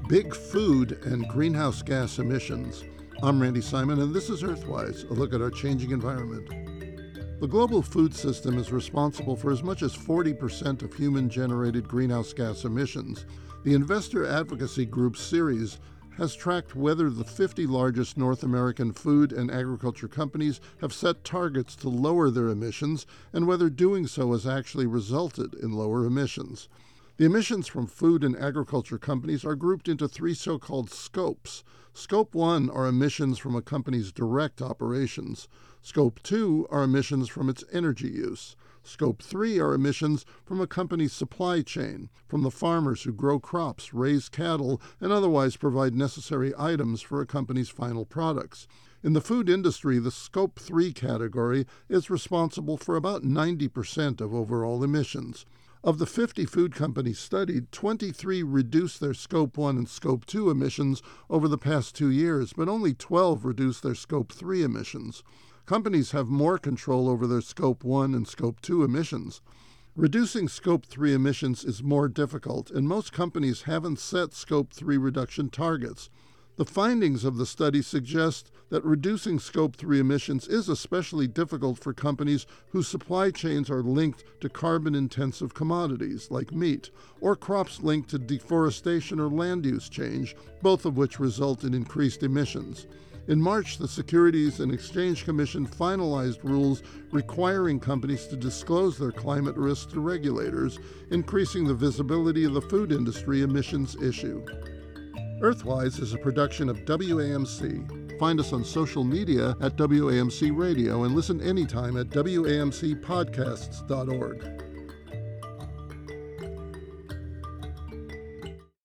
Big Food and Greenhouse Gas Emissions. I'm Randy Simon, and this is Earthwise, a look at our changing environment. The global food system is responsible for as much as 40% of human-generated greenhouse gas emissions. The investor advocacy group Ceres has tracked whether the 50 largest North American food and agriculture companies have set targets to lower their emissions and whether doing so has actually resulted in lower emissions. The emissions from food and agriculture companies are grouped into three so-called scopes. Scope 1 are emissions from a company's direct operations. Scope 2 are emissions from its energy use. Scope 3 are emissions from a company's supply chain, from the farmers who grow crops, raise cattle, and otherwise provide necessary items for a company's final products. In the food industry, the Scope 3 category is responsible for about 90% of overall emissions. Of the 50 food companies studied, 23 reduced their Scope 1 and Scope 2 emissions over the past 2 years, but only 12 reduced their Scope 3 emissions. Companies have more control over their Scope 1 and Scope 2 emissions. Reducing Scope 3 emissions is more difficult, and most companies haven't set Scope 3 reduction targets. The findings of the study suggest that reducing Scope 3 emissions is especially difficult for companies whose supply chains are linked to carbon-intensive commodities like meat, or crops linked to deforestation or land use change, both of which result in increased emissions. In March, the Securities and Exchange Commission finalized rules requiring companies to disclose their climate risks to regulators, increasing the visibility of the food industry emissions issue. Earthwise is a production of WAMC. Find us on social media at WAMC Radio and listen anytime at WAMCpodcasts.org.